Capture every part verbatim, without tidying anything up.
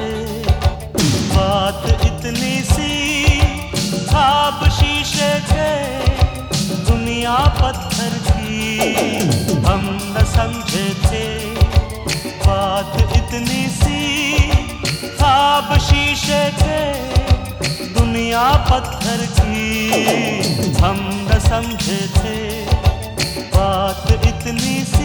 बात इतनी सी, ख्वाब शीशे के, दुनिया पत्थर की, हम न समझे थे। बात इतनी सी, ख्वाब शीशे के, दुनिया पत्थर की, हम न समझे थे। बात इतनी सी।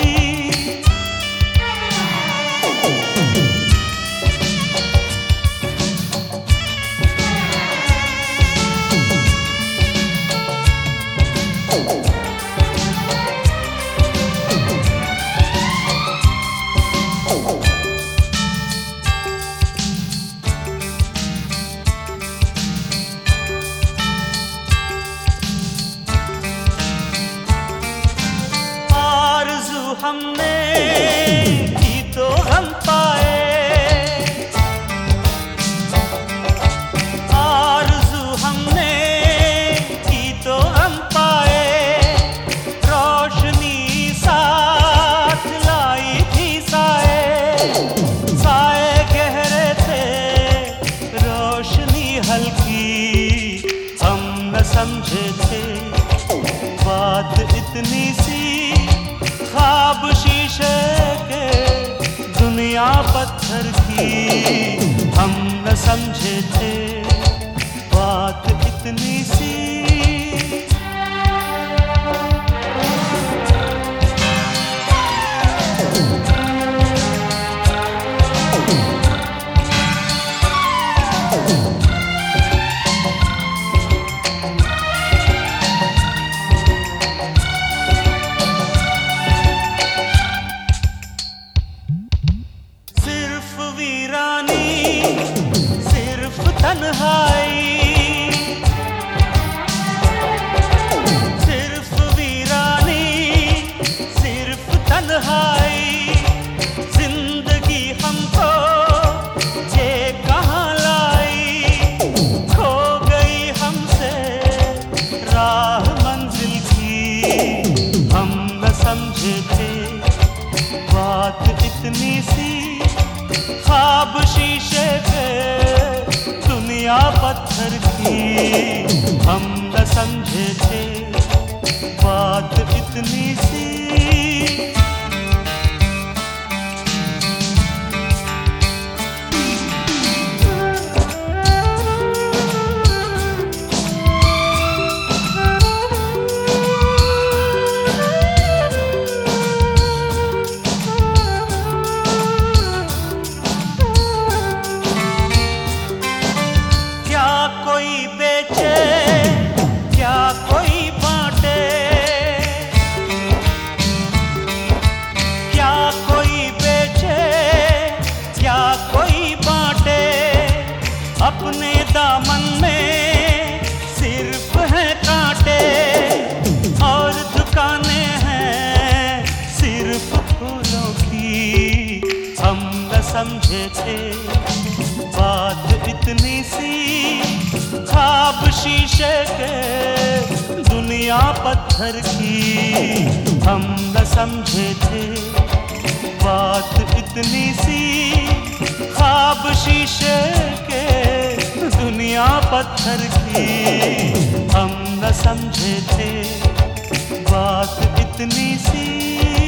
हमने की तो हम पाए, आरज़ू हमने की तो हम पाए, रोशनी साथ लाई थी साए, साए गहरे थे रोशनी हल्की, हम न समझे थे। बात इतनी सी, ख्वाब शीशे के, दुनिया पत्थर की, हम न समझे थे। बात इतनी सी। सिर्फ तन्हाई, सिर्फ वीरानी, सिर्फ तन्हाई, जिंदगी हमको ये कहाँ लाई, खो गई हमसे राह मंजिल की, हम न समझे थे। बात इतनी सी, ख्वाब शीशे के, दुनिया पत्थर की, हम न समझे थे। बात इतनी सी। कोई बेचे, क्या कोई बांटे, क्या कोई बेचे, क्या कोई बांटे, अपने दामन में सिर्फ है कांटे, और दुकानें हैं सिर्फ फूलों की, हम न समझे थे। बात इतनी सी, ख्वाब शीशे के, दुनिया पत्थर की, हम न समझे थे। बात इतनी सी, ख्वाब शीशे के, दुनिया पत्थर की, हम न समझे थे। बात इतनी सी।